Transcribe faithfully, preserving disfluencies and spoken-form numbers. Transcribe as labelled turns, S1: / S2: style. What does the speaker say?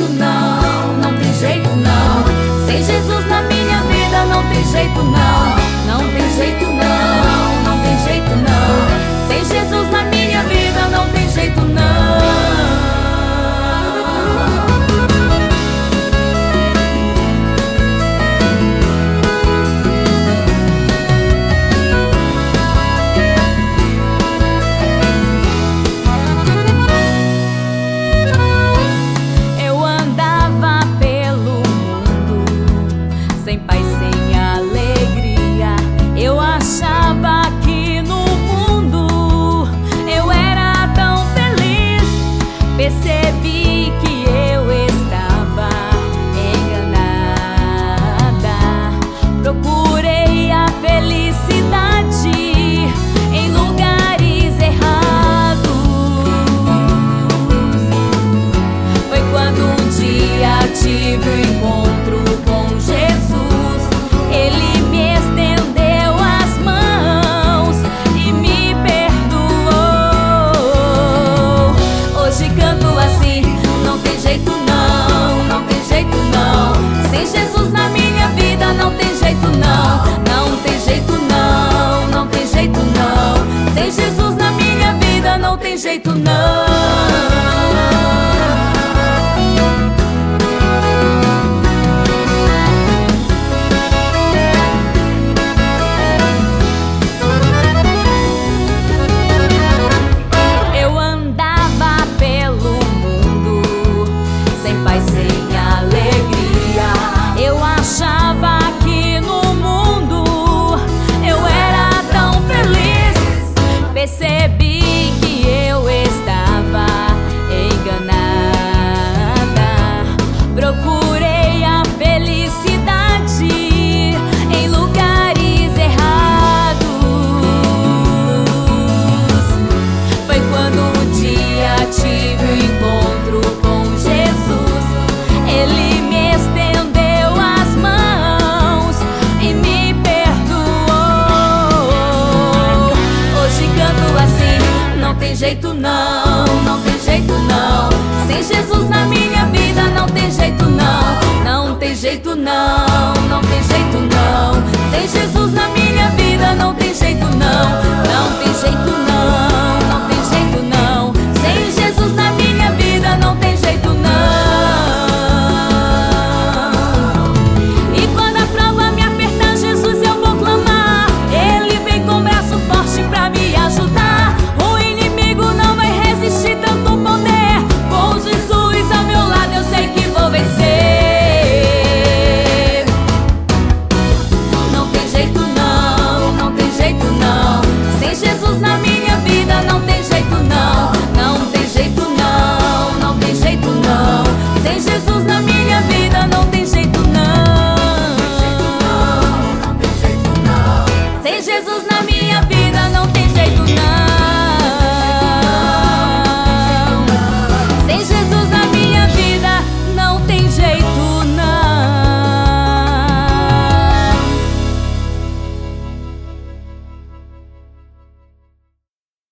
S1: jeito não, não tem jeito não. Sem Jesus na minha vida não tem jeito não, não tem jeito não, não tem jeito não. Sem Jesus na minha vida não tem jeito não.
S2: Sem paz, sem alegria, eu achava que no mundo eu era tão feliz. Percebi que eu estava enganada. Procurei a felicidade em lugares errados. Foi quando um dia tive um encontro com Jesus. Ele me estendeu as mãos e me perdoou. Hoje canto assim, não tem jeito não, não tem jeito não. Sem Jesus na minha vida não tem jeito não, não tem jeito não, não tem jeito não. Sem Jesus na minha vida não tem jeito não.